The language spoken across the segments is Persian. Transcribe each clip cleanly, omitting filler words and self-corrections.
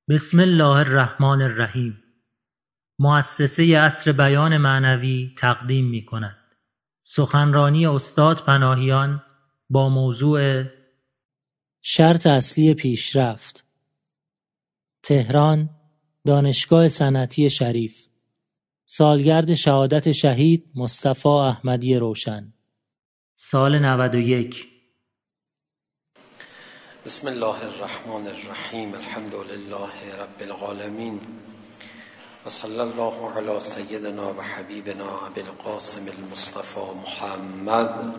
بسم الله الرحمن الرحیم. مؤسسه عصر بیان معنوی تقدیم می کند سخنرانی استاد پناهیان با موضوع شرط اصلی پیشرفت. تهران، دانشگاه صنعتی شریف. سالگرد شهادت شهید مصطفی احمدی روشن، سال 91. بسم الله الرحمن الرحیم. الحمد لله رب العالمین و صلی الله علی سیدنا و حبیبنا ابی القاسم المصطفى محمد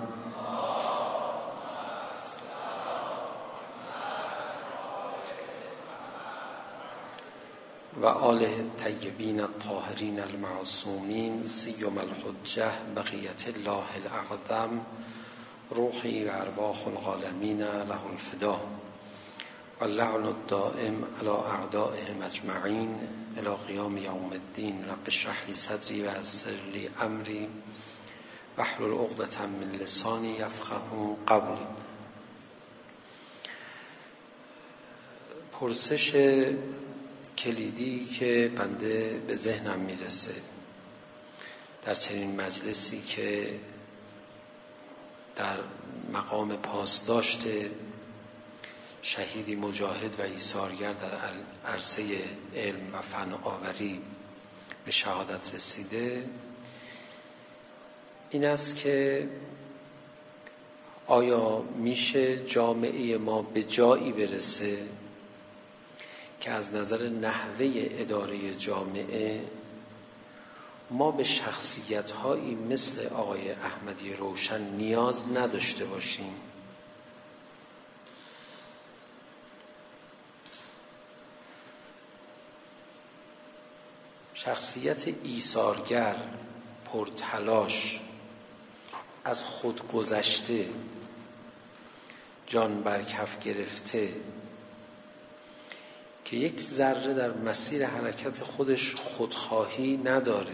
و آله الطیبین الطاهرین المعصومین سیما الحجة بقیة الله الاعظم روحی و ارواح العالمین له الفدا و اللعن الدائم علی اعدائهم اجمعین الی قیام یوم الدین. رب اشرح لی صدری و یسر لی امری واحلل عقدة من لسانی یفقهوا قولی. پرسش کلیدی که بنده به ذهنم میرسه در چنین مجلسی که در مقام پاسداشت شهیدی مجاهد و ایثارگر در عرصه علم و فن آوری به شهادت رسیده، این است که آیا میشه جامعه ما به جایی برسه که از نظر نحوه اداره جامعه ما به شخصیت‌هایی مثل آقای احمدی روشن نیاز نداشته باشیم؟ شخصیت ایثارگر، پرتلاش، از خود گذشته، جان بر کف گرفته، که یک ذره در مسیر حرکت خودش خودخواهی نداره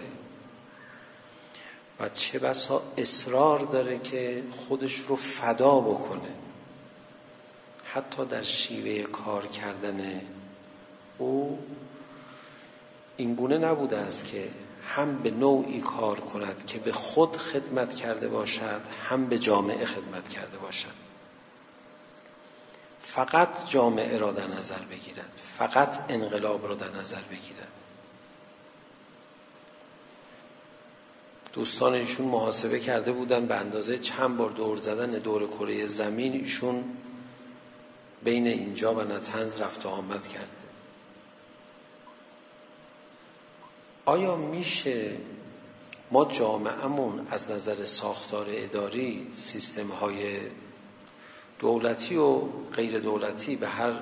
و چه بسا اصرار داره که خودش رو فدا بکنه، حتی در شیوه کار کردن او این گونه نبوده است که هم به نوعی کار کند که به خود خدمت کرده باشد، هم به جامعه خدمت کرده باشد. فقط جامعه را در نظر بگیرد، فقط انقلاب را در نظر بگیرد. دوستان ایشون محاسبه کرده بودن به اندازه چند بار دور زدن دور کره زمین ایشون بین اینجا و نطنز رفت و آمد کرده. آیا میشه ما جامعه‌مون از نظر ساختار اداری، سیستم‌های دولتی و غیر دولتی به هر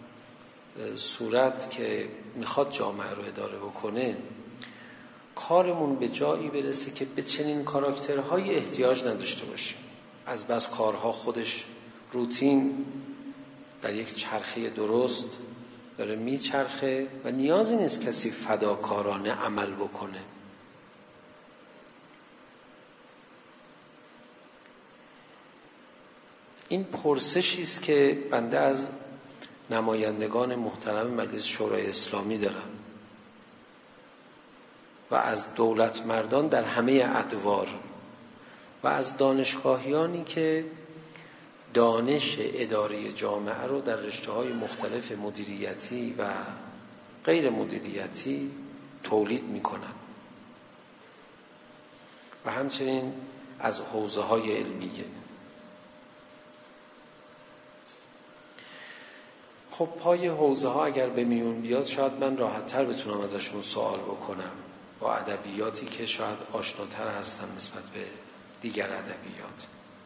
صورت که میخواد جامعه رو اداره بکنه، کارمون به جایی برسه که به چنین کاراکترهای احتیاج نداشته باشیم؟ از بس کارها خودش روتین در یک چرخه درست داره میچرخه و نیازی نیست کسی فداکارانه عمل بکنه. این پرسشی است که بنده از نمایندگان محترم مجلس شورای اسلامی دارم و از دولت مردان در همه ادوار و از دانشگاهیانی که دانش اداره جامعه رو در رشته‌های مختلف مدیریتی و غیر مدیریتی تولید می‌کنن و همچنین از حوزه‌های علمیه. خب پای حوزه ها اگر به میون بیاد شاید من راحت تر بتونم ازشون سوال بکنم، با ادبیاتی که شاید آشناتر هستم نسبت به دیگر ادبیات.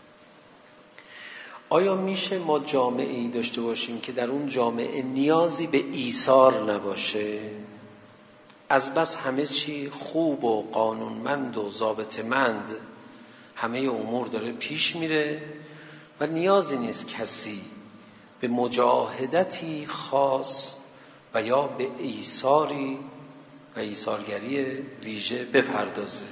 آیا میشه ما جامعه‌ای داشته باشیم که در اون جامعه نیازی به ایثار نباشه؟ از بس همه چی خوب و قانونمند و ضابطه‌مند، همه امور داره پیش میره و نیازی نیست کسی به مجاهدتی خاص و یا به ایثاری و ایثارگری ویژه بپردازه.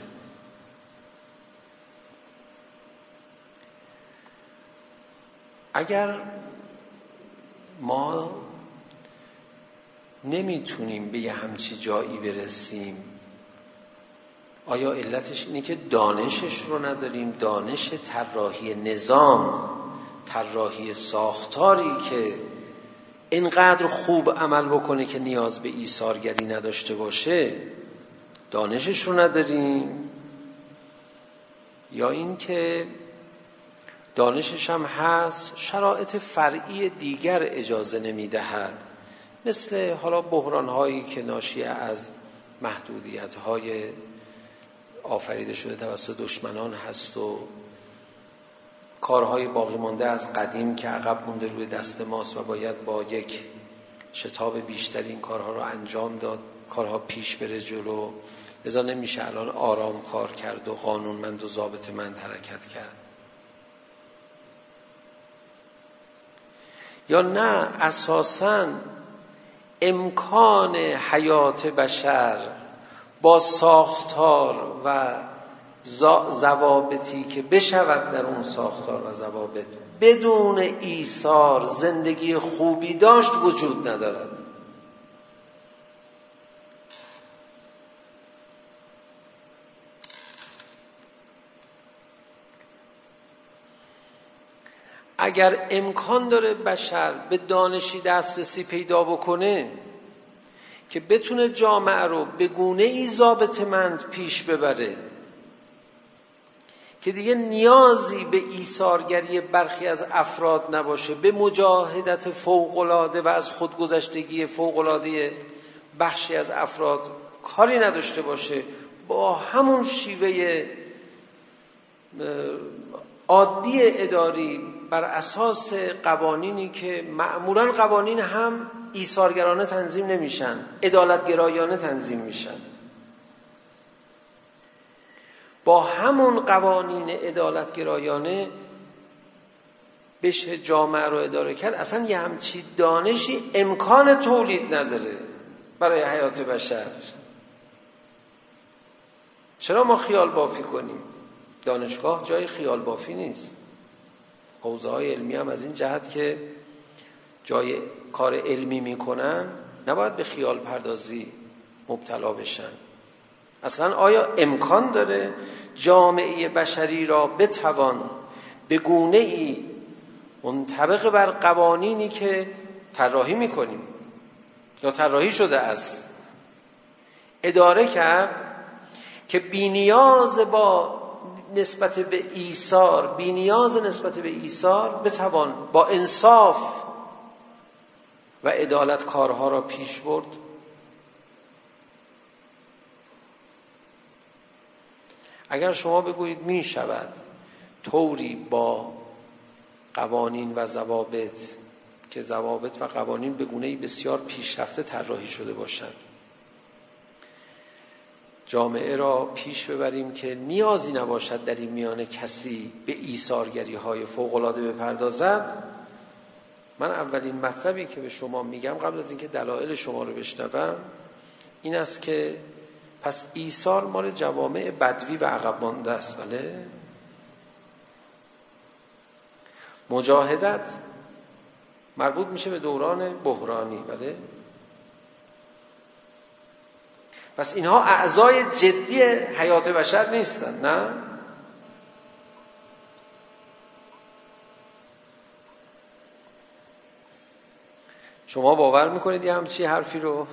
اگر ما نمیتونیم به یه همچی جایی برسیم. آیا علتش اینه که دانشش رو نداریم؟ دانش طراحی نظام، طراحی ساختاری که اینقدر خوب عمل بکنه که نیاز به ایثارگری نداشته باشه، دانشش رو نداریم؟ یا این که دانشش هم هست، شرایط فرعی دیگر اجازه نمیدهد، مثل حالا بحران‌هایی که ناشی از محدودیت‌های آفریده شده توسط دشمنان هست و کارهای باقی مانده از قدیم که عقب مونده روی دست ماست و باید با یک شتاب بیشتر این کارها رو انجام داد، کارها پیش بره جلو. لذا نمیشه الان آرام کار کرد و قانونمند و ضابطه‌مند حرکت کرد. یا نه اساساً امکان حیات بشر با ساختار و ضوابطی که بشود در اون ساختار و ضوابط بدون ایثار زندگی خوبی داشت وجود ندارد. اگر امکان داره بشر به دانشی دسترسی پیدا بکنه که بتونه جامعه رو به گونه‌ای ضابطه‌مند پیش ببره که دیگه نیازی به ایثارگری برخی از افراد نباشه، به مجاهدت فوق‌العاده و از خودگذشتگی فوق‌العاده بخشی از افراد کاری نداشته باشه، با همون شیوه عادی اداری بر اساس قوانینی که معمولاً قوانین هم ایثارگرانه تنظیم نمیشن، عدالتگرایانه تنظیم میشن، با همون قوانین عدالتگرایانه بشه جامعه رو اداره کرد. اصلا یه همچی دانشی امکان تولید نداره برای حیات بشر. چرا ما خیال بافی کنیم؟ دانشگاه جای خیال بافی نیست. حوزه‌های علمی هم از این جهت که جای کار علمی میکنن نباید به خیال پردازی مبتلا بشن. اصلا آیا امکان داره جامعه بشری را بتوان به گونه‌ای منطبق بر قوانینی که طراحی میکنیم یا طراحی شده است اداره کرد که بی‌نیاز نسبت به ایثار بتوان با انصاف و عدالت کارها را پیش برد؟ اگر شما بگویید می شود طوری با قوانین و ضوابط که ضوابط و قوانین به گونه‌ای بسیار پیشرفته طراحی شده باشند جامعه را پیش ببریم که نیازی نباشد در این میانه کسی به ایثارگری‌های فوق‌العاده بپردازد، من اولین مطلبی که به شما میگم قبل از اینکه دلایل شما رو بشنوم این است که پس ایثار مال جوامع بدوی و عقب مانده است. بله، مجاهدت مربوط میشه به دوران بحرانی. بله، پس اینها اعضای جدی حیات بشر نیستن. نه، شما باور میکنید یه همچی حرفی رو؟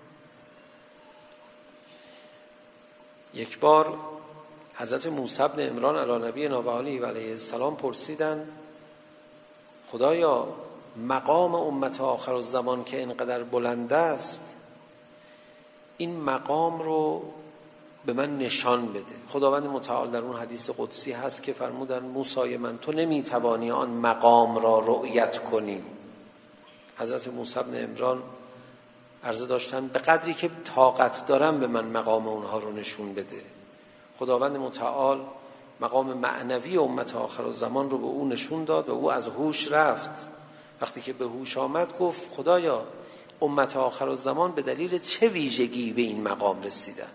یک بار حضرت موسی بن عمران علی نبینا و علیه السلام پرسیدن خدایا مقام امت آخر الزمان که اینقدر بلند است، این مقام رو به من نشان بده. خداوند متعال در اون حدیث قدسی هست که فرمودن موسی من تو نمیتوانی آن مقام را رؤیت کنی. حضرت موسی بن عمران عرضه داشتن به قدری که طاقت دارم به من مقام اونها رو نشون بده. خداوند متعال مقام معنوی امت آخر الزمان رو به او نشون داد و او از هوش رفت. وقتی که به هوش آمد گفت خدایا امت آخر الزمان به دلیل چه ویژگی به این مقام رسیدن؟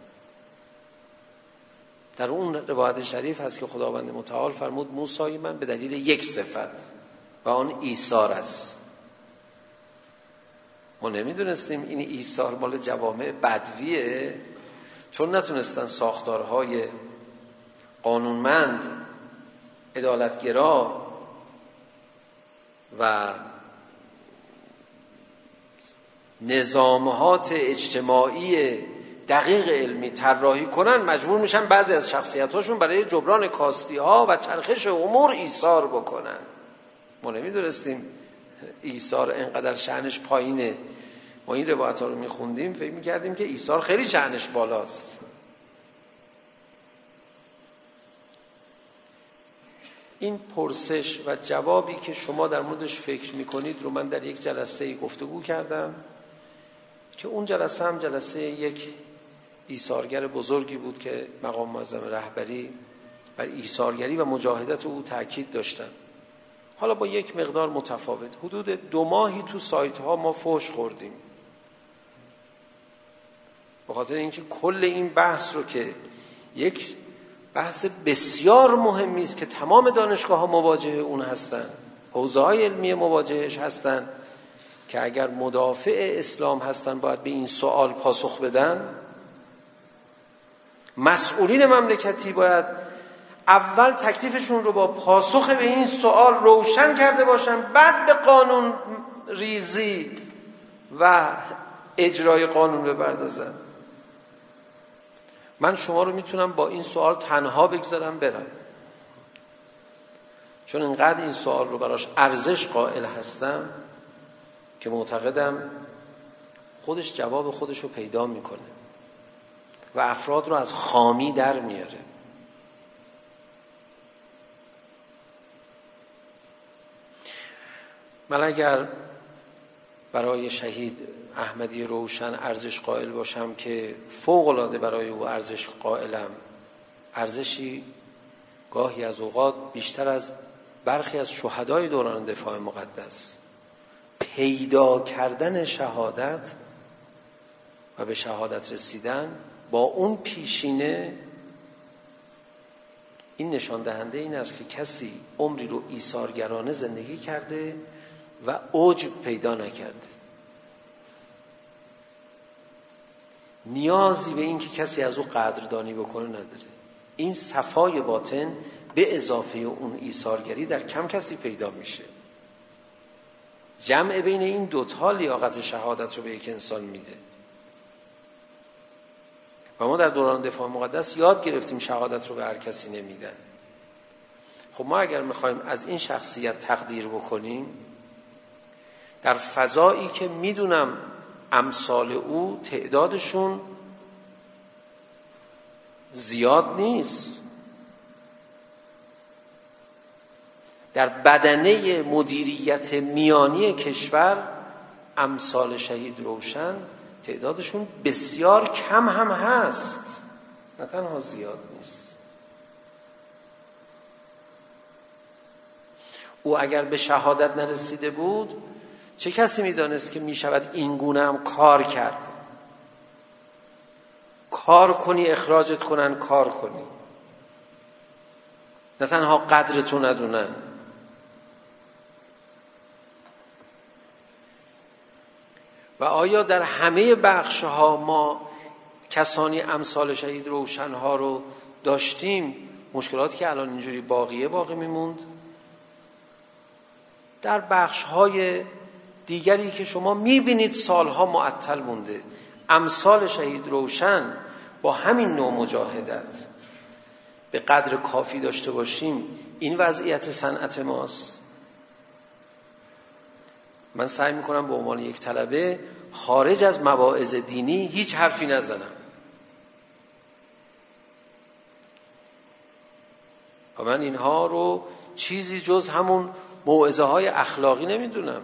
در اون روایت شریف هست که خداوند متعال فرمود موسی من به دلیل یک صفت و آن ایثار است. ما نمیدونستیم این ایثار مال جوامع بدویه، چون نتونستن ساختارهای قانونمند، عدالتگرا و نظامات اجتماعی دقیق علمی طراحی کنن، مجبور میشن بعضی از شخصیت‌هاشون برای جبران کاستی‌ها و چرخش امور ایثار بکنن. ما نمیدونستیم ایثار اینقدر شأنش پایینه. ما این روایت‌ها رو میخوندیم فکر میکردیم که ایثار خیلی شأنش بالاست. این پرسش و جوابی که شما در موردش فکر میکنید رو من در یک جلسه گفتگو کردم که اون جلسه هم جلسه یک ایثارگر بزرگی بود که مقام معظم رهبری بر ایثارگری و مجاهدت او تاکید داشتن. حالا با یک مقدار متفاوت. حدود 2 ماهی تو سایت ها ما فحش خوردیم به خاطر اینکه کل این بحث رو که یک بحث بسیار مهمی است که تمام دانشگاه ها مواجه اون هستن، حوزه های علمی مواجهش هستن، که اگر مدافع اسلام هستن باید به این سوال پاسخ بدن. مسئولین مملکتی باید اول تکلیفشون رو با پاسخ به این سوال روشن کرده باشن، بعد به قانون ریزی و اجرای قانون بپردازن. من شما رو میتونم با این سوال تنها بگذارم برم، چون اینقدر این سوال رو براش ارزش قائل هستم که معتقدم خودش جواب خودش رو پیدا میکنه و افراد رو از خامی در میاره. من اگر برای شهید احمدی روشن ارزش قائل باشم که فوق‌العاده برای او ارزش قائلم، ارزشی گاهی از اوقات بیشتر از برخی از شهدای دوران دفاع مقدس، پیدا کردن شهادت و به شهادت رسیدن با اون پیشینه، این نشان دهنده این است که کسی عمری رو ایثارگرانه زندگی کرده و عجب پیدا نکرده. نیازی به این که کسی از او قدردانی بکنه نداره. این صفای باطن به اضافه اون ایثارگری در کم کسی پیدا میشه. جمع بین این دوتا لیاقت شهادت رو به یک انسان میده. و ما در دوران دفاع مقدس یاد گرفتیم شهادت رو به هر کسی نمیدن. خب ما اگر میخوایم از این شخصیت تقدیر بکنیم، در فضایی که میدونم امثال او تعدادشون زیاد نیست، در بدنه مدیریت میانی کشور امثال شهید روشن تعدادشون بسیار کم هم هست، نه تنها زیاد نیست. او اگر به شهادت نرسیده بود چه کسی میدانست که میشود این گونه هم کار کرد؟ کار کنی اخراجت کنن، کار کنی، نه تنها قدرتو ندونن. و آیا در همه بخش‌ها ما کسانی امثال شهید روشن‌ها رو داشتیم؟ مشکلاتی که الان اینجوری باقی میموند. در بخش‌های دیگری که شما میبینید سالها معطل مونده، امثال شهید روشن با همین نوع مجاهدت به قدر کافی داشته باشیم، این وضعیت صنعت ماست. من سعی میکنم به عنوان یک طلبه خارج از مواعظ دینی هیچ حرفی نزنم و من اینها رو چیزی جز همون موعظه های اخلاقی نمیدونم.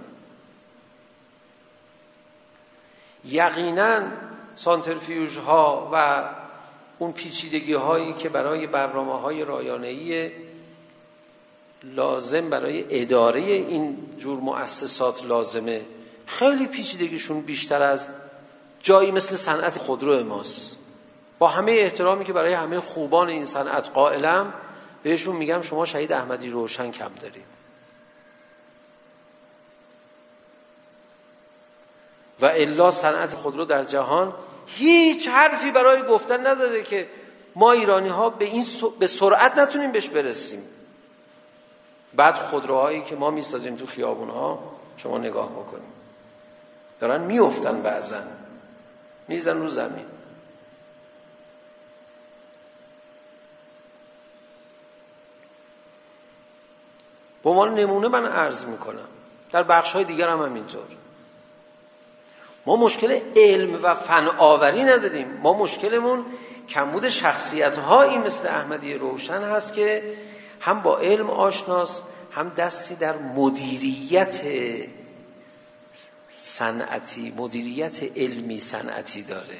یقینا سانترفیوژ ها و اون پیچیدگی هایی که برای برنامه های رایانه‌ای لازم برای اداره این جور مؤسسات لازمه، خیلی پیچیدگیشون بیشتر از جایی مثل صنعت خودرو ماست. با همه احترامی که برای همه خوبان این صنعت قائلم، بهشون میگم شما شهید احمدی روشن کم دارید. و الا صنعت خودرو در جهان هیچ حرفی برای گفتن نداره که ما ایرانی ها به سرعت نتونیم بهش برسیم. بعد خودروهایی که ما میسازیم تو خیابون ها شما نگاه بکنیم، دارن میافتن، بعضن میریزن رو زمین. به عنوان نمونه من عرض میکنم، در بخش‌های دیگر هم همینطور. ما مشکل علم و فن آوری نداریم، ما مشکلمون کمبود شخصیت‌هایی مثل احمدی روشن هست که هم با علم آشناست، هم دستی در مدیریت صنعتی، مدیریت علمی صنعتی داره.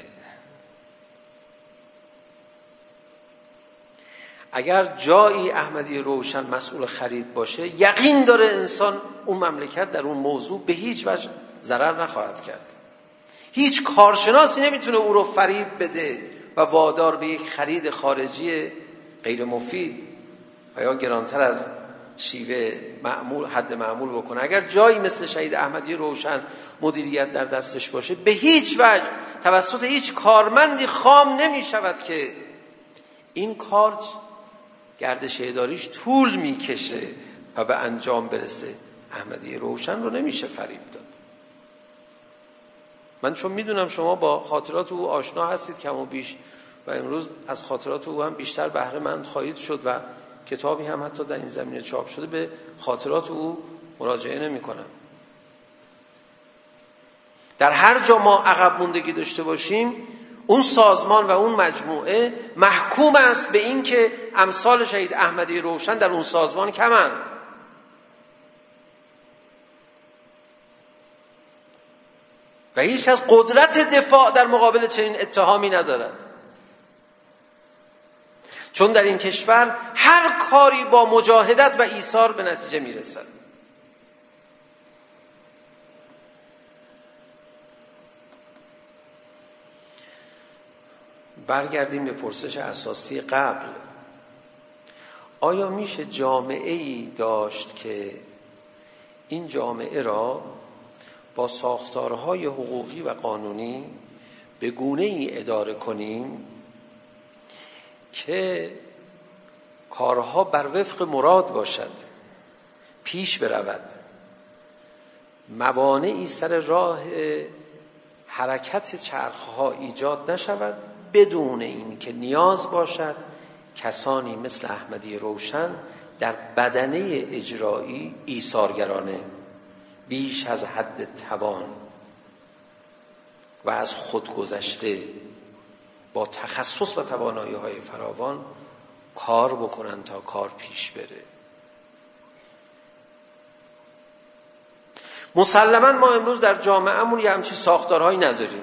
اگر جایی احمدی روشن مسئول خرید باشه، یقین داره انسان اون مملکت در اون موضوع به هیچ وجه ضرر نخواهد کرد. هیچ کارشناسی نمیتونه او رو فریب بده و وادار به یک خرید خارجی غیر مفید و یا گرانتر از شیوه معمول حد معمول بکنه. اگر جایی مثل شهید احمدی روشن مدیریت در دستش باشه، به هیچ وجه توسط هیچ کارمندی خام نمی شود که این کار گردش اداریش طول میکشه و به انجام برسه. احمدی روشن رو نمیشه فریب داد. من چون میدونم شما با خاطرات او آشنا هستید کم و بیش و امروز از خاطرات او هم بیشتر بهره مند خواهید شد و کتابی هم حتی در این زمینه چاپ شده، به خاطرات او مراجعه نمی کنم. در هر جا ما عقب موندگی داشته باشیم، اون سازمان و اون مجموعه محکوم است به این که امثال شهید احمدی روشن در اون سازمان کمن. و هیچ کس قدرت دفاع در مقابل چنین اتهامی ندارد، چون در این کشور هر کاری با مجاهدت و ایثار به نتیجه میرسد. برگردیم به پرسش اساسی قبل. آیا میشه جامعه‌ای داشت که این جامعه را با ساختارهای حقوقی و قانونی به گونه‌ای اداره کنیم که کارها بر وفق مراد باشد، پیش برود، موانعی سر راه حرکت چرخها ایجاد نشود، بدون این که نیاز باشد کسانی مثل احمدی روشن در بدنه اجرایی ایثارگرانه بیش از حد توان و از خود گذشته با تخصص و توانایی‌های فراوان کار بکنن تا کار پیش بره. مسلماً ما امروز در جامعهمون یه همچین ساختارهایی نداریم.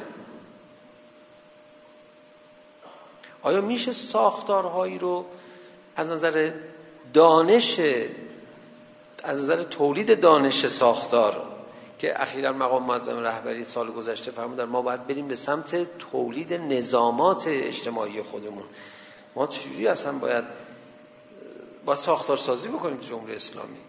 آیا میشه ساختارهایی رو از نظر دانش، از نظر تولید دانش ساختار که اخیراً مقام معظم رهبری سال گذشته فرمودن ما باید بریم به سمت تولید نظامات اجتماعی خودمون، ما چجوری اصلا باید ساختارسازی بکنیم تو جمهوری اسلامی؟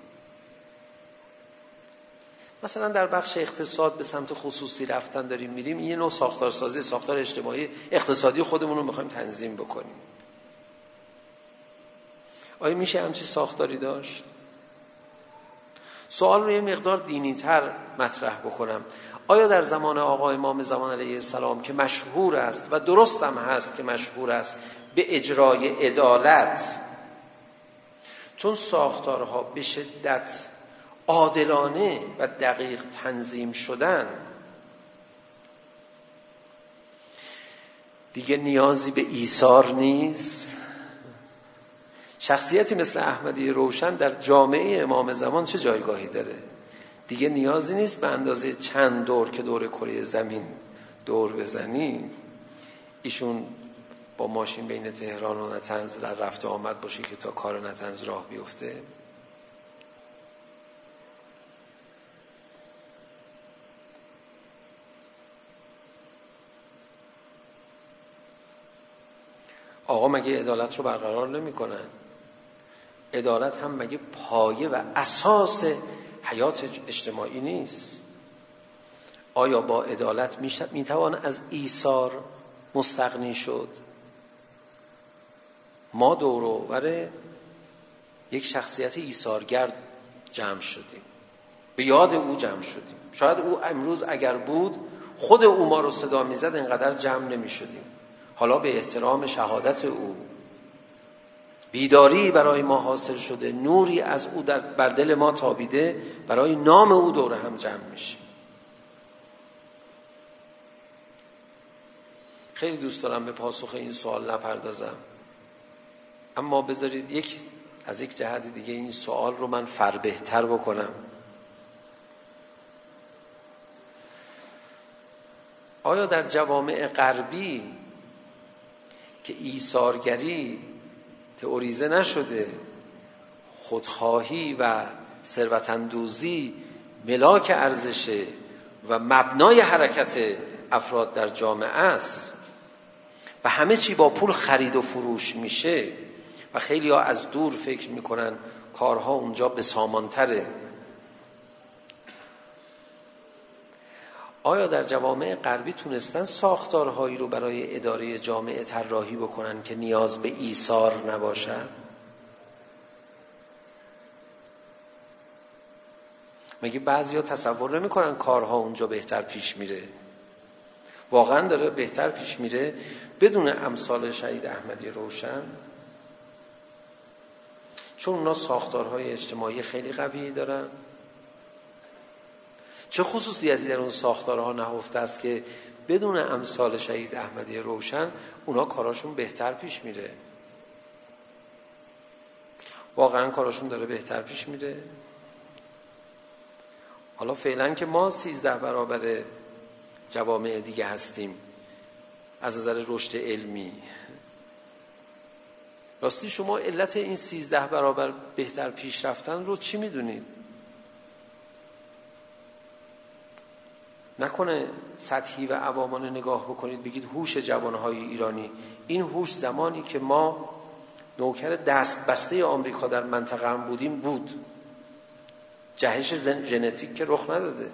مثلا در بخش اقتصاد به سمت خصوصی رفتن داریم میریم، یه نوع ساختارسازی، ساختار اجتماعی اقتصادی خودمون رو میخوایم تنظیم بکنیم. آیا میشه همچین ساختاری داشت؟ سوال رو یه مقدار دینی‌تر مطرح بکنم. آیا در زمان آقا امام زمان علیه السلام که مشهور است و درست هم هست که مشهور است به اجرای عدالت، چون ساختارها به شدت عادلانه و دقیق تنظیم شدن، دیگه نیازی به ایثار نیست؟ شخصیتی مثل احمدی روشن در جامعه امام زمان چه جایگاهی داره؟ دیگه نیازی نیست به اندازه چند دور که دور کره زمین دور بزنی ایشون با ماشین بین تهران و نطنز در رفت و آمد باشه که تا کار نطنز راه بیفته. آقا مگه عدالت رو برقرار نمی کنن؟ عدالت هم مگه پایه و اساس حیات اجتماعی نیست؟ آیا با عدالت میتوان از ایثار مستغنی شد؟ ما دور و بر یک شخصیت ایثارگر جمع شدیم، به یاد او جمع شدیم. شاید او امروز اگر بود خود او ما رو صدا میزد اینقدر جمع نمی شدیم. حالا به احترام شهادت او بیداری برای ما حاصل شده، نوری از او بر دل ما تابیده، برای نام او دور هم جمع میشیم. خیلی دوست دارم به پاسخ این سوال نپردازم، اما بذارید از یک جهت دیگه این سوال رو من فربهتر بکنم. آیا در جوامع غربی که ایثارگری تئوریزه نشده، خودخواهی و ثروت‌اندوزی ملاک ارزشه و مبنای حرکت افراد در جامعه است و همه چی با پول خرید و فروش میشه و خیلی ها از دور فکر میکنن کارها اونجا بسامانتره، آیا در جوامع غربی تونستن ساختارهایی رو برای اداره جامعه طراحی بکنن که نیاز به ایثار نباشد؟ مگه بعضیا تصور نمیکنن کارها اونجا بهتر پیش میره؟ واقعا داره بهتر پیش میره بدون امثال شهید احمدی روشن؟ چون اونا ساختارهای اجتماعی خیلی قوی دارن. چه خصوصیتی در اون ساختارها نهفته است که بدون امثال شهید احمدی روشن اونا کاراشون بهتر پیش میره؟ واقعا کاراشون داره بهتر پیش میره؟ حالا فعلا که ما 13 برابر جوامع دیگه هستیم از نظر رشد علمی، راستی شما علت این 13 برابر بهتر پیش رفتن رو چی میدونید؟ نکنه سطحی و عوامانه نگاه بکنید بگید هوش جوانهای ایرانی. این هوش زمانی که ما نوکر دست بسته آمریکا در منطقه هم بودیم بود، جهش ژنتیک که رخ نداده.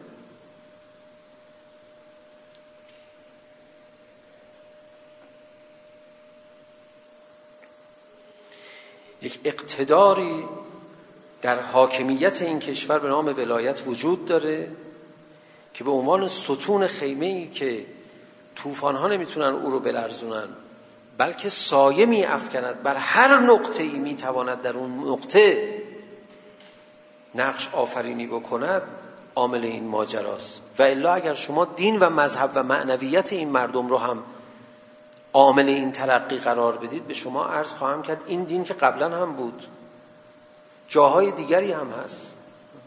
یک اقتداری در حاکمیت این کشور به نام ولایت وجود داره که به عنوان ستون خیمه‌ای که طوفان‌ها نمیتونن او رو بلرزونن، بلکه سایه می‌افکند بر هر نقطه‌ای میتواند در اون نقطه نقش آفرینی بکند، عامل این ماجراست. و الا اگر شما دین و مذهب و معنویت این مردم رو هم عامل این ترقی قرار بدید، به شما عرض خواهم کرد این دین که قبلا هم بود، جاهای دیگری هم هست.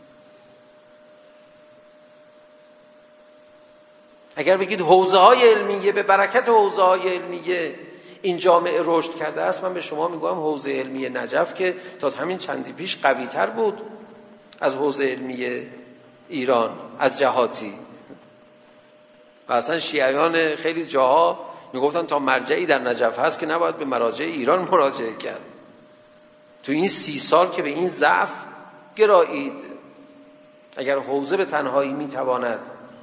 اگر بگید حوزه‌های علمیه، به برکت حوزه‌های علمیه این جامعه رشد کرده است، من به شما میگم حوزه علمی نجف که تا همین چندی پیش قوی‌تر بود از حوزه علمی ایران از جهاتی. و اصلا شیعیان خیلی جاها میگفتن تا مرجعی در نجف هست که نباید به مراجع ایران مراجعه کرد. تو این 30 سال که به این ضعف گرایید. اگر حوزه به تنهایی میتواند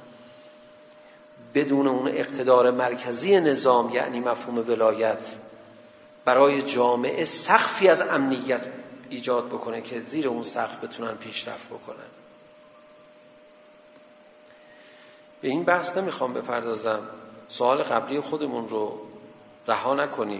بدون اون اقتدار مرکزی نظام، یعنی مفهوم ولایت، برای جامعه سقفی از امنیت ایجاد بکنه که زیر اون سقف بتونن پیشرفت بکنن. به این بحث نمیخوام بپردازم، سوال قبلی خودمون رو رها نکنیم.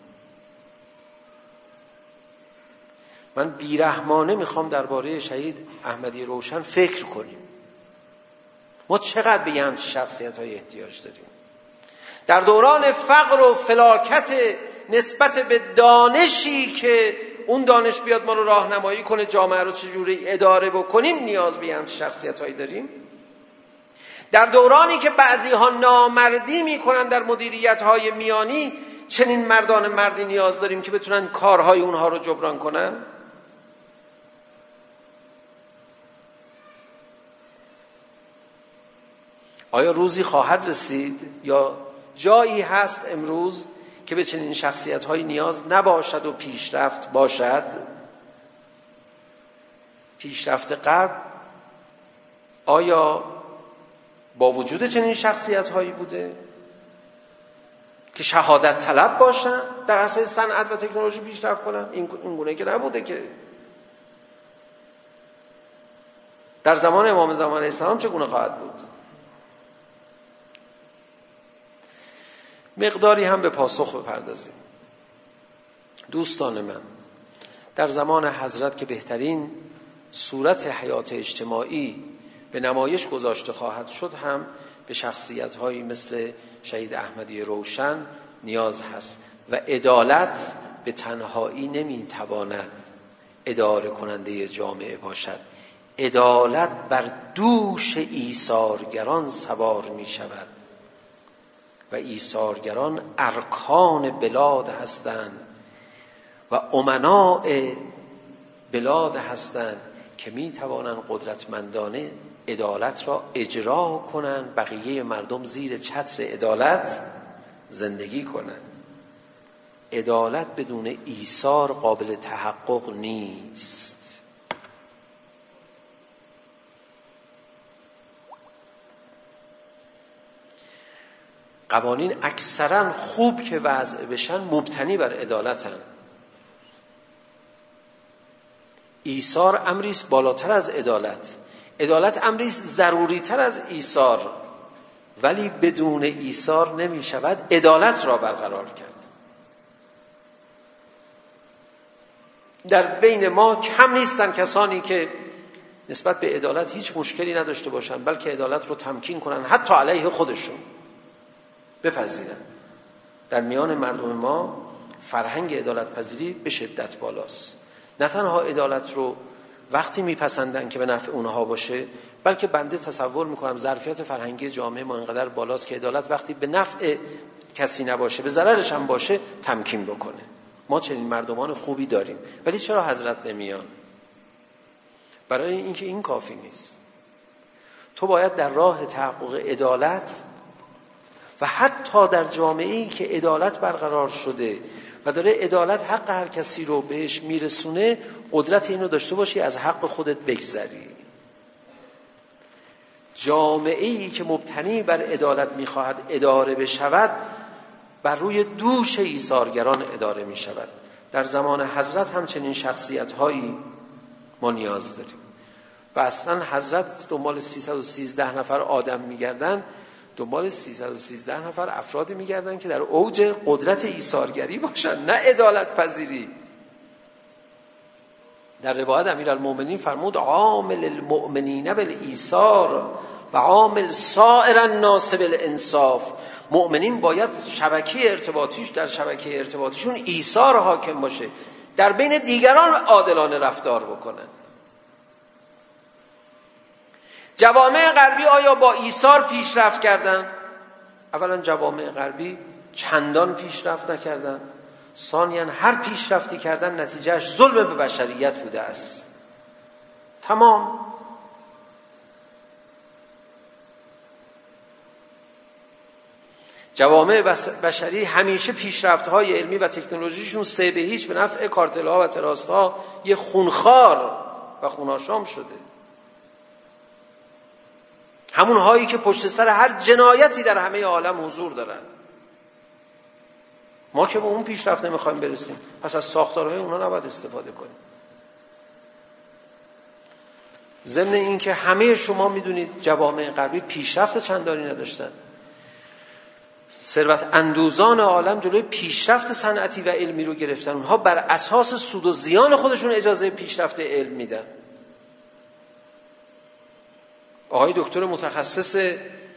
من بیرحمانه میخوام درباره شهید احمدی روشن فکر کنیم. ما چقدر به همچین شخصیت‌های احتیاج داریم؟ در دوران فقر و فلاکت نسبت به دانشی که اون دانش بیاد ما رو راهنمایی کنه جامعه رو چجوری اداره بکنیم، نیاز به همچین شخصیت‌هایی داریم. در دورانی که بعضی‌ها نامردی می‌کنن در مدیریت‌های میانی، چنین مردان مردی نیاز داریم که بتونن کارهای اونها رو جبران کنن. آیا روزی خواهد رسید یا جایی هست امروز که به چنین شخصیت‌هایی نیاز نباشد و پیشرفت باشد؟ پیشرفت غرب آیا با وجود چنین شخصیت هایی بوده که شهادت طلب باشن، در عرصه صنعت و تکنولوژی پیشرفت کنن. این گونه که نبوده که. در زمان امام زمان علیه السلام چگونه خواهد بود؟ مقداری هم به پاسخ بپردازیم. دوستان من، در زمان حضرت که بهترین صورت حیات اجتماعی به نمایش گذاشته خواهد شد، هم به شخصیت‌هایی مثل شهید احمدی روشن نیاز هست و عدالت به تنهایی نمیتواند اداره کننده جامعه باشد. عدالت بر دوش ایثارگران سوار می شود و ایثارگران ارکان بلاد هستند و امناء بلاد هستند که می توانند قدرتمندانه عدالت را اجرا کنند، بقیه مردم زیر چتر عدالت زندگی کنند. عدالت بدون ایثار قابل تحقق نیست. قوانین اکثرا خوب که وضع بشن مبتنی بر عدالتن. ایثار امریست بالاتر از عدالت، عدالت امریست ضروری تر از ایثار، ولی بدون ایثار نمی شود عدالت را برقرار کرد. در بین ما کم نیستن کسانی که نسبت به عدالت هیچ مشکلی نداشته باشن، بلکه عدالت رو تمکین کنن، حتی علیه خودشون بپذیرن. در میان مردم ما فرهنگ عدالت پذیری به شدت بالاست. نه تنها عدالت رو وقتی میپسندن که به نفع اونها باشه، بلکه بنده تصور میکنم ظرفیت فرهنگی جامعه ما اینقدر بالاست که عدالت وقتی به نفع کسی نباشه به ضررش هم باشه تمکین بکنه. ما چنین مردمان خوبی داریم، ولی چرا حضرت نمیان؟ برای اینکه این کافی نیست. تو باید در راه تحقق عدالت و حتی در جامعه‌ای که عدالت برقرار شده و داره عدالت حق هر کسی رو بهش میرسونه، قدرت اینو داشته باشی از حق خودت بگذری. جامعه‌ای که مبتنی بر عدالت میخواهد اداره بشود، بر روی دوش ایثارگران اداره میشود. در زمان حضرت همچنین شخصیت‌هایی ما نیاز داریم و اصلا حضرت دنبال 313 نفر آدم میگردن، دنبال 313 نفر افرادی میگردن که در اوج قدرت ایثارگری باشن، نه عدالت پذیری. در روایت امیرالمومنین فرمود عامل المؤمنین بالایثار و عامل سائر الناس بالانصاف. مؤمنین باید شبکه ارتباطیش در شبکه ارتباطیشون ایثار حاکم باشه، در بین دیگران عادلانه رفتار بکنن. جوامع غربی آیا با ایثار پیشرفت کردن؟ اولا جوامع غربی چندان پیشرفت نکردن، ثانیاً هر پیشرفتی کردن نتیجهش ظلم به بشریت بوده است. تمام. جوامع بشری همیشه پیشرفت‌های علمی و تکنولوژیشون 3-0 به نفع کارتل‌ها و تراست‌ها یه خونخوار و خوناشام شده. همون هایی که پشت سر هر جنایتی در همه عالم حضور دارن. ما که به اون پیشرفت نمیخوایم برسیم، پس از ساختارهای اونا نباید استفاده کنیم. ضمن این که همه شما میدونید جوامع غربی پیشرفت چندانی نداشتن. ثروت اندوزان عالم جلوی پیشرفت صنعتی و علمی رو گرفتن. اونها بر اساس سود و زیان خودشون اجازه پیشرفت علم میدن. آقای دکتر متخصص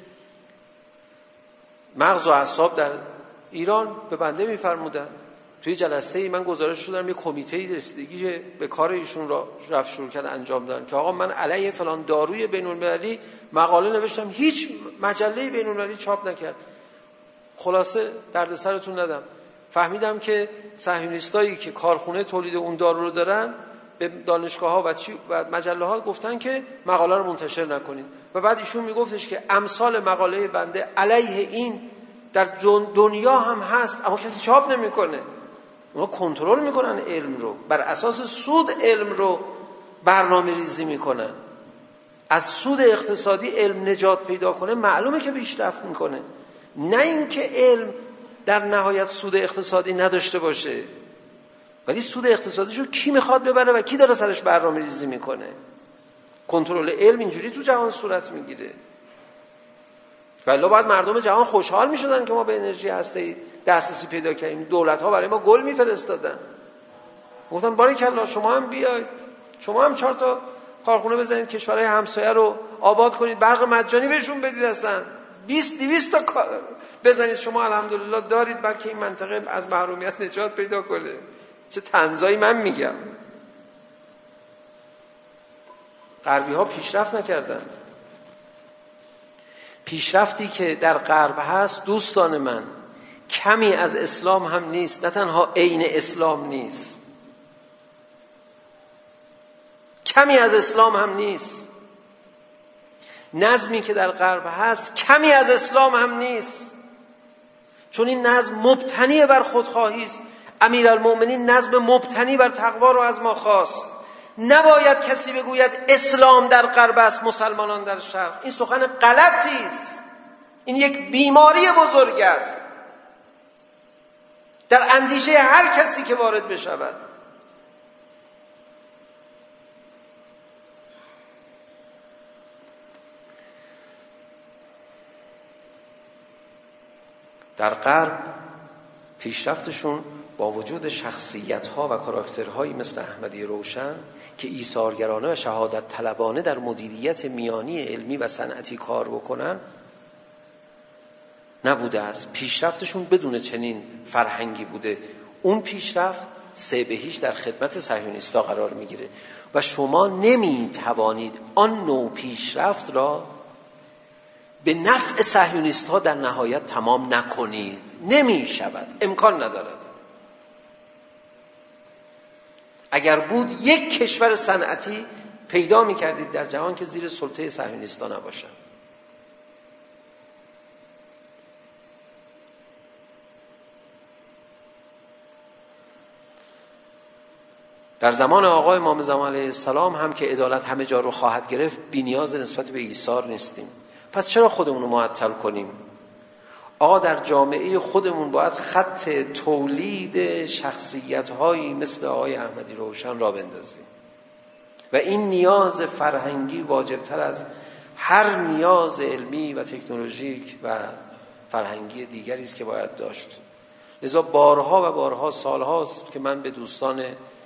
مغز و اعصاب در ایران به بنده میفرمودن، توی جلسه ای من گزارش شدم یه کمیته رسیدگی به کار ایشون را رفت شروع کرد انجام دادن که آقا من علیه فلان داروی بین‌المللی مقاله نوشتم، هیچ مجله بین‌المللی چاپ نکرد. خلاصه دردسرتون ندم، فهمیدم که صهیونیستایی که کارخونه تولید اون دارو رو دارن به دانشگاه‌ها و مجله‌ها گفتن که مقاله رو منتشر نکنید و بعد ایشون میگفتش که امثال مقاله بنده علیه این در دنیا هم هست اما کسی چاپ نمیکنه. اونا کنترل میکنن علم رو، بر اساس سود علم رو برنامه ریزی میکنن. از سود اقتصادی علم نجات پیدا کنه معلومه که پیشرفت میکنه، نه اینکه علم در نهایت سود اقتصادی نداشته باشه. ولی سود اقتصادیشو کی میخواد ببره و کی داره سرش برنامه‌ریزی میکنه؟ کنترل علم اینجوری تو جهان صورت میگیره. ولی باید مردم جهان خوشحال میشدن که ما به انرژی هسته‌ای دسترسی پیدا کردیم. دولت‌ها برای ما گل میفرستادن، گفتن باریکلا شما هم بیاید، شما هم 4 تا کارخونه بزنید کشورهای همسایه رو آباد کنید، برق مجانی بهشون بدید، اصلا 20-200 تا بزنید، شما الحمدلله دارید، بلکه این منطقه از محرومیت نجات پیدا کنه. چه طنزایی من میگم. غربی ها پیشرفت نکردن. پیشرفتی که در غرب هست دوستان من کمی از اسلام هم نیست، نه تنها عین اسلام نیست، کمی از اسلام هم نیست. نظمی که در غرب هست کمی از اسلام هم نیست، چون این نظم مبتنی بر خودخواهی است. امیرالمؤمنین نظم مبتنی بر تقوا رو از ما خواست. نباید کسی بگوید اسلام در غرب است، مسلمانان در شرق. این سخن غلطی است. این یک بیماری بزرگ است در اندیشه هر کسی که وارد بشود. در غرب پیشرفتشون با وجود شخصیت‌ها و کاراکترهایی مثل احمدی روشن که ایثارگرانه و شهادت طلبانه در مدیریت میانی علمی و صنعتی کار بکنن نبوده است. پیشرفتشون بدون چنین فرهنگی بوده. اون پیشرفت سه‌بهیش در خدمت صهیونیست‌ها قرار میگیره و شما نمیتوانید آن نوع پیشرفت را به نفع صهیونیست‌ها در نهایت تمام نکنید. نمیشود، امکان ندارد. اگر بود یک کشور صنعتی پیدا میکردید در جهان که زیر سلطه صهیونیست‌ها نباشد. در زمان آقای امام زمان علیه السلام هم که عدالت همه جا رو خواهد گرفت، بی نیاز نسبت به ایثار نیستیم. پس چرا خودمون رو معطل کنیم؟ آقا در جامعه خودمون باید خط تولید شخصیت‌هایی مثل آقای احمدی روشن را بندازیم و این نیاز فرهنگی واجبتر از هر نیاز علمی و تکنولوژیک و فرهنگی دیگری است که باید داشت. لذا بارها و بارها سالهاست که من به دوستان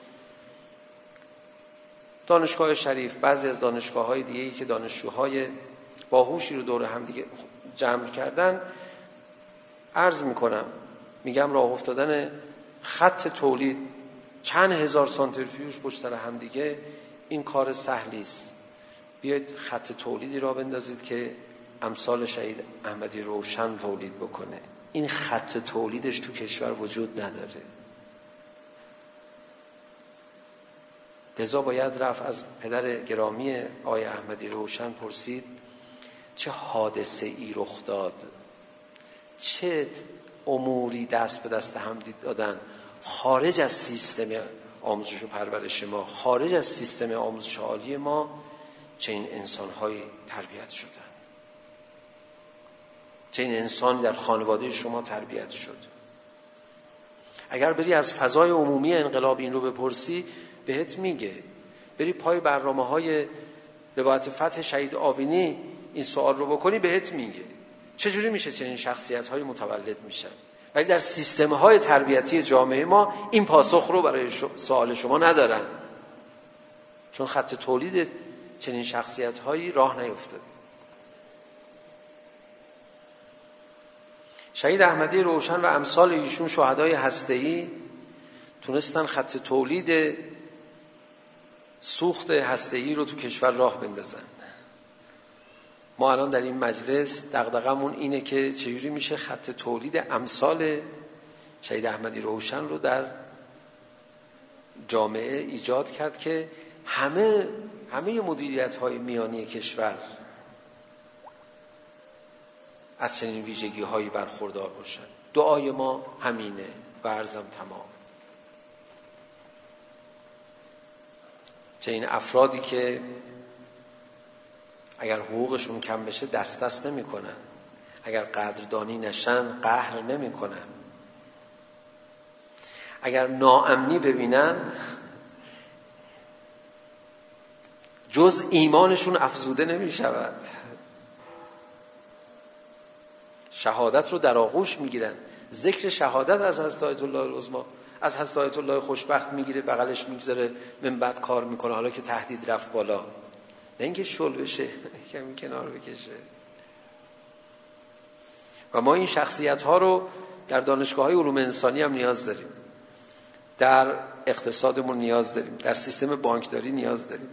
دانشگاه شریف، بعضی از دانشگاه‌های دیگه‌ای که دانشجوهای باهوشی رو دور هم دیگه جمع کردن عرض میکنم، میگم راه افتادن خط تولید چند هزار سانتریفیوژ پشت سر هم دیگه این کار سهلی است. بیاید خط تولیدی را بندازید که امثال شهید احمدی روشن تولید بکنه. این خط تولیدش تو کشور وجود نداره. لذا باید رفت از پدر گرامی آقای احمدی روشن پرسید چه حادثه ای رخ داد، چه اموری دست به دست هم دادن خارج از سیستم آموزش و پرورش ما، خارج از سیستم آموزش عالی ما، چه این انسان‌هایی تربیت شدن، چه این انسان در خانواده شما تربیت شد. اگر بری از فضای عمومی انقلاب این رو بپرسی بهت میگه. بری پای برنامه‌های روایت فتح شهید آوینی این سوال رو بکنی بهت میگه چجوری میشه چنین شخصیت‌های متولد میشن. ولی در سیستم‌های تربیتی جامعه ما این پاسخ رو برای سوال شما ندارن، چون خط تولید چنین شخصیت‌هایی راه نیفتاده. شهید احمدی روشن و امثال ایشون شهدای هسته‌ای تونستن خط تولید سوخت هسته‌ای رو تو کشور راه بندازن. ما الان در این مجلس دغدغمون اینه که چجوری میشه خط تولید امثال شهید احمدی روشن رو در جامعه ایجاد کرد که همه مدیریت‌های میانی کشور از چنین ویژگی‌هایی برخوردار باشن. دعای ما همینه و عرضم تمام. چنین افرادی که اگر حقوقشون کم بشه دست نمی کنن، اگر قدردانی نشن قهر نمی کنن، اگر ناامنی ببینن جز ایمانشون افزوده نمی شود. شهادت رو در آغوش می گیرن. ذکر شهادت از حضرت آیت الله العظمی، از حضرت آیت الله خوشبخت میگیره، بغلش میگذاره، من بعد کار میکنه. حالا که تهدید رفت بالا، نه اینکه شل بشه، کمی کنار بکشه. و ما این شخصیت ها رو در دانشگاه های علوم انسانی هم نیاز داریم، در اقتصادمون نیاز داریم، در سیستم بانکداری نیاز داریم.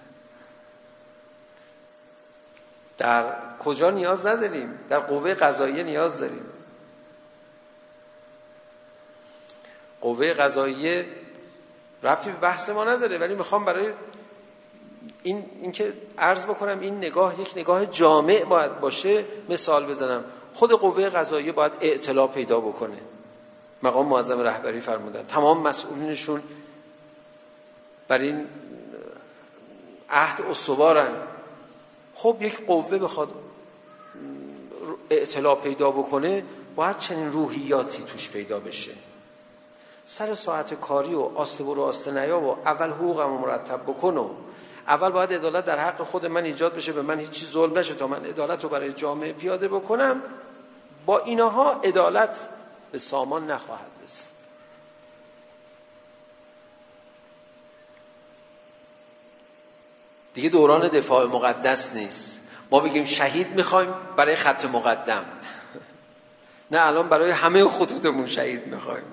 در کجا نیاز نداریم؟ در قوه قضاییه نیاز داریم. قوه قضاییه ربطی به بحث ما نداره، ولی میخوام برای این که عرض بکنم این نگاه یک نگاه جامع باید باشه مثال بزنم. خود قوه قضاییه باید اعتلاع پیدا بکنه. مقام معظم رهبری فرمودن تمام مسئولینشون بر این عهد استوارن. خب یک قوه بخواد اعتلاع پیدا بکنه باید چنین روحیاتی توش پیدا بشه. سر ساعت کاری و آسته برو آسته نیا و اول حقوقمو مرتب بکن و اول باید عدالت در حق خود من ایجاد بشه، به من هیچ چیز ظلم نشه تا من عدالت رو برای جامعه پیاده بکنم. با اینها عدالت به سامان نخواهد رسید. دیگه دوران دفاع مقدس نیست. ما بگیم شهید میخوایم برای خط مقدم، نه الان برای همه خطوطمون شهید میخوایم.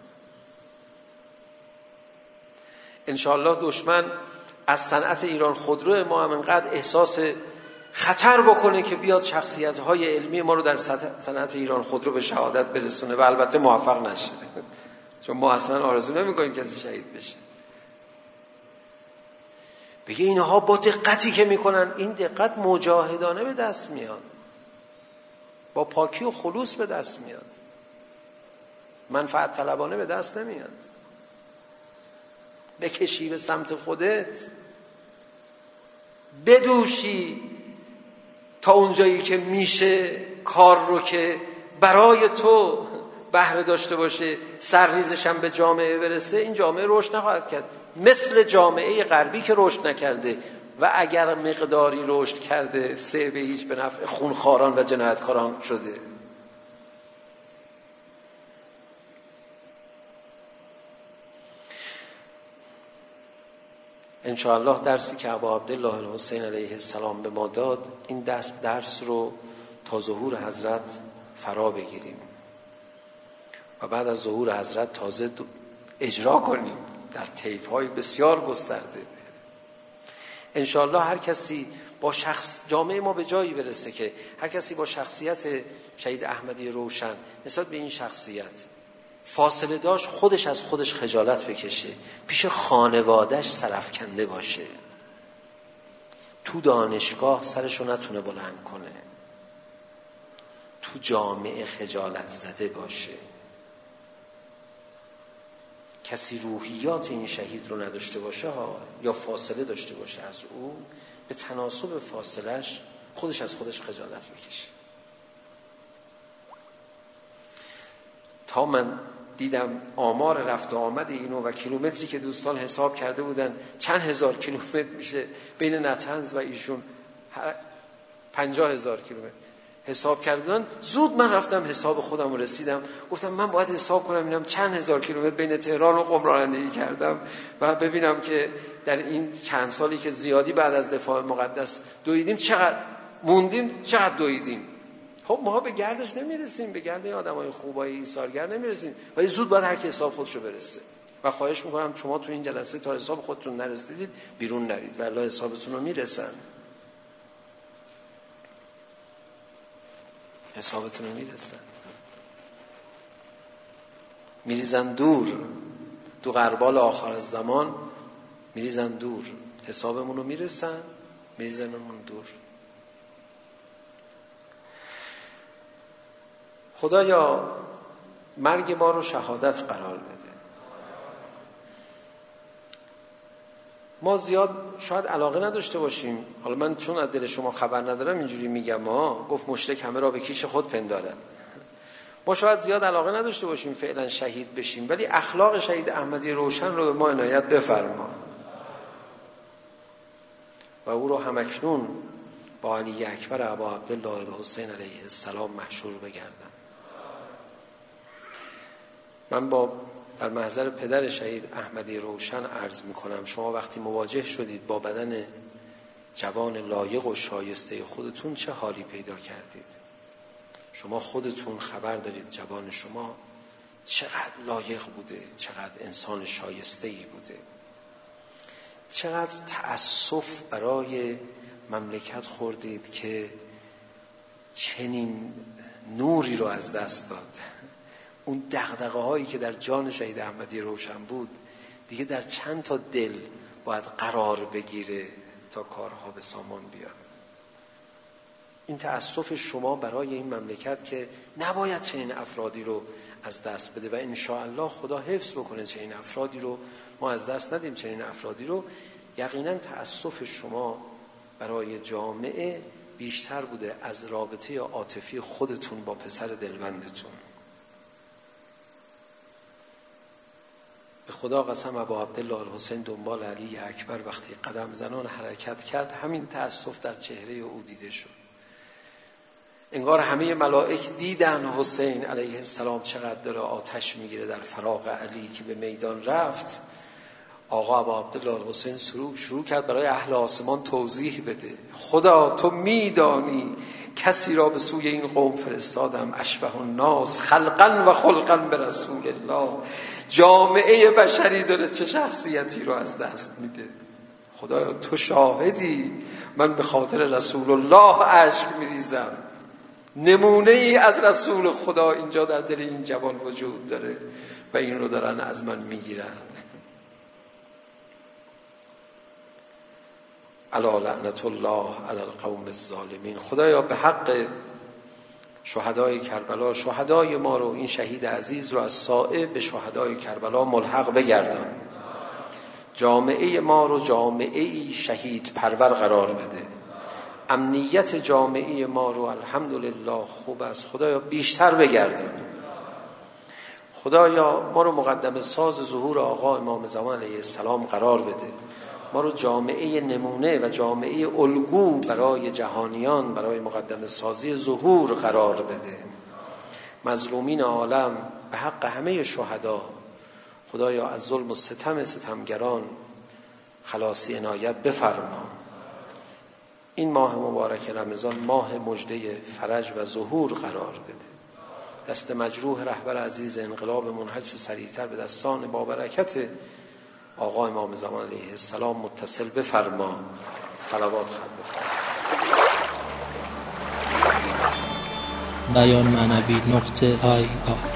انشاءالله دشمن از صنعت ایران خودرو ما هم انقدر احساس خطر بکنه که بیاد شخصیت‌های علمی ما رو در صنعت ایران خودرو به شهادت برسونه و البته موفق نشه، چون ما اصلا آرزو نمی‌کنیم کسی شهید بشه. بگه اینها با دقتی که میکنن، این دقت مجاهدانه به دست میاد، با پاکی و خلوص به دست میاد، منفعت طلبانه به دست نمیاد. بکشی به سمت خودت، بدوشی تا اونجایی که میشه کار رو که برای تو بهره داشته باشه، سرریزش هم به جامعه برسه. این جامعه رشد نخواهد کرد مثل جامعه غربی که رشد نکرده و اگر مقداری رشد کرده سه به هیچ به نفع خونخواران و جنایتکاران شده. انشاءالله درسی که ابا عبدالله الحسین علیه السلام به ما داد، این درس رو تا ظهور حضرت فرا بگیریم و بعد از ظهور حضرت تازه اجرا کنیم در طیف‌های بسیار گسترده. انشاءالله هر کسی با جامعه ما به جایی برسه که هر کسی با شخصیت شهید احمدی روشن نسبت به این شخصیت فاصله داشت، خودش از خودش خجالت بکشه، پیش خانوادهش سرافکنده باشه، تو دانشگاه سرشو نتونه بلند کنه، تو جامعه خجالت زده باشه. کسی روحیات این شهید رو نداشته باشه یا فاصله داشته باشه از او، به تناسب فاصلش خودش از خودش خجالت بکشه. تا من دیدم آمار رفت و آمد اینو و کیلومتری که دوستان حساب کرده بودن چند هزار کیلومتر میشه بین نطنز و ایشون، 50,000 کیلومتر حساب کردن. زود من رفتم حساب خودم رو رسیدم، گفتم من باید حساب کنم اینم چند هزار کیلومتر بین تهران و قم رانندگی کردم و ببینم که در این چند سالی که زیادی بعد از دفاع مقدس دویدیم چقدر موندیم، چقدر دویدیم. خب ما به گردش نمیرسیم، به گرد آدمای خوبای ایثارگر نمیرسیم، ولی زود باید هر کی حساب خودشو برسه. و خواهش میکنم شما تو این جلسه تا حساب خودتون نرسیدید بیرون نرید، والله حسابتون رو میرسن، حسابتون رو میرسن، میریزن دور، تو غربال آخر الزمان میریزن دور، حسابمون رو میرسن، میریزنمون دور. خدایا مرگ ما رو شهادت قرار بده. ما زیاد شاید علاقه نداشته باشیم. حالا من چون از دل شما خبر ندارم اینجوری میگم، گفت مشرک همه را به کیش خود پندارد. ما شاید زیاد علاقه نداشته باشیم فعلا شهید بشیم، ولی اخلاق شهید احمدی روشن رو به ما عنایت بفرما و او رو همکنون با علی اکبر ابا عبدالله الحسین علیه السلام محشور بگردن. من در محضر پدر شهید احمدی روشن عرض میکنم، شما وقتی مواجه شدید با بدن جوان لایق و شایسته خودتون چه حالی پیدا کردید؟ شما خودتون خبر دارید جوان شما چقدر لایق بوده، چقدر انسان شایسته‌ای بوده. چقدر تأسف برای مملکت خوردید که چنین نوری رو از دست داد. اون دغدغه هایی که در جان شهید احمدی روشن بود دیگه در چند تا دل باید قرار بگیره تا کارها به سامان بیاد. این تأسف شما برای این مملکت که نباید چنین افرادی رو از دست بده و انشاءالله خدا حفظ بکنه چنین افرادی رو ما از دست ندیم. چنین افرادی رو یقینا تأسف شما برای جامعه بیشتر بوده از رابطه عاطفی خودتون با پسر دلبندتون. به خدا قسم ابا عبدالله الحسین دنبال علی اکبر وقتی قدم زنان حرکت کرد همین تأسف در چهره او دیده شد. انگار همه ملائک دیدن حسین علیه السلام چقدر داره آتش میگیره در فراق علی که به میدان رفت. آقا ابا عبدالله الحسین شروع کرد برای اهل آسمان توضیح بده. خدا تو میدانی کسی را به سوی این قوم فرستادم اشبه الناس خلقا و خلقا به رسول الله. جامعه بشری داره چه شخصیتی رو از دست میده. خدایا تو شاهدی، من به خاطر رسول الله اشک میریزم. نمونه ای از رسول خدا اینجا در دل این جوان وجود داره و این رو دارن از من میگیرن. الا لعنت الله علی القوم الظالمین. خدایا به حق شهدای کربلا شهدای ما رو، این شهید عزیز رو از سائه به شهدای کربلا ملحق بگردان. جامعه ما رو جامعه شهید پرور قرار بده. امنیت جامعه ما رو الحمدلله خوب است. خدایا بیشتر بگردان. خدایا ما رو مقدم ساز ظهور آقا امام زمان علیه السلام قرار بده. ما رو جامعه نمونه و جامعه الگو برای جهانیان، برای مقدم سازی ظهور قرار بده. مظلومین عالم به حق همه شهدا خدایا از ظلم و ستم ستمگران خلاصی عنایت بفرما. این ماه مبارک رمضان ماه مژده فرج و ظهور قرار بده. دست مجروح رهبر عزیز انقلابمون هر چه سریعتر به دستان با برکت آقا امام زمان علیه السلام متصل بفرما. صلوات خواهد بفرما. بیان معنوی .IR